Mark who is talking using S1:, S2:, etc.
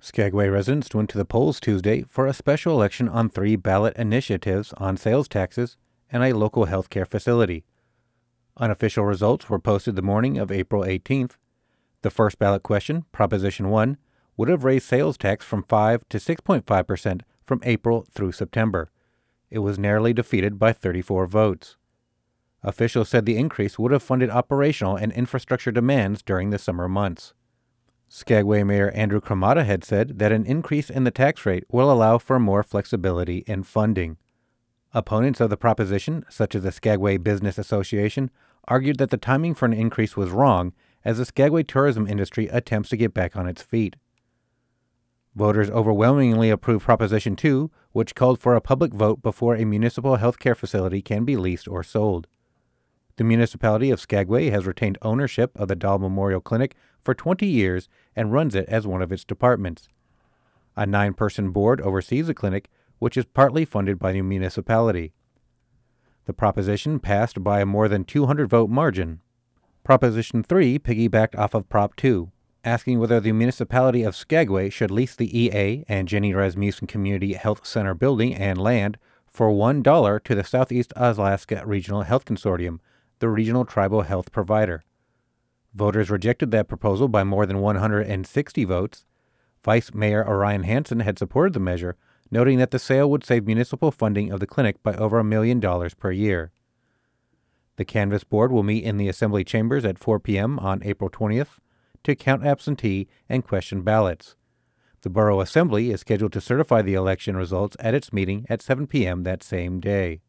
S1: Skagway residents went to the polls Tuesday for a special election on 3 ballot initiatives on sales taxes and a local health care facility. Unofficial results were posted the morning of April 18th. The first ballot question, Proposition 1, would have raised sales tax from 5 to 6.5% from April through September. It was narrowly defeated by 34 votes. Officials said the increase would have funded operational and infrastructure demands during the summer months. Skagway Mayor Andrew Cremata had said that an increase in the tax rate will allow for more flexibility in funding. Opponents of the proposition, such as the Skagway Business Association, argued that the timing for an increase was wrong as the Skagway tourism industry attempts to get back on its feet. Voters overwhelmingly approved Proposition 2, which called for a public vote before a municipal health care facility can be leased or sold. The municipality of Skagway has retained ownership of the Dahl Memorial Clinic for 20 years and runs it as one of its departments. A 9-person board oversees the clinic, which is partly funded by the municipality. The proposition passed by a more than 200-vote margin. Proposition 3 piggybacked off of Prop 2, asking whether the municipality of Skagway should lease the EA and Jenny Rasmussen Community Health Center building and land for $1 to the Southeast Alaska Regional Health Consortium, the regional tribal health provider. Voters rejected that proposal by more than 160 votes. Vice Mayor Orion Hansen had supported the measure, noting that the sale would save municipal funding of the clinic by over $1 million per year. The Canvass Board will meet in the Assembly chambers at 4 p.m. on April 20th to count absentee and question ballots. The Borough Assembly is scheduled to certify the election results at its meeting at 7 p.m. that same day.